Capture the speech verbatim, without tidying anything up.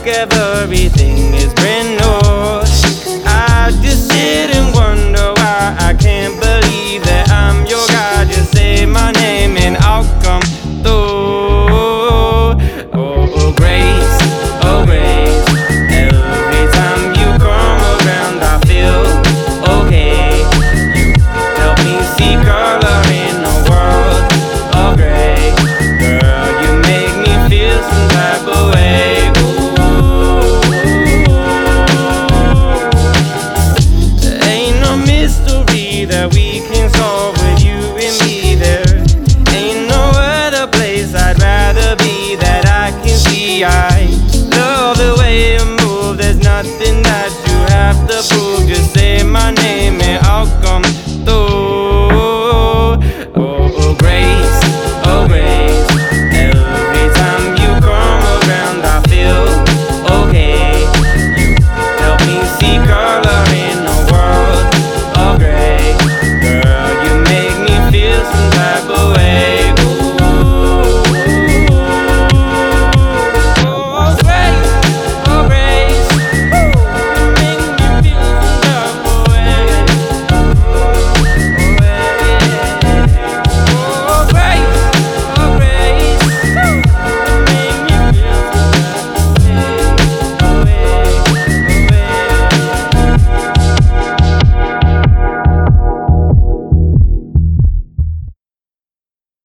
like everything is brand new. I just sit and wonder why I can't believe that I'm your guy. Just say my name and I'll come through. Oh, oh, grace.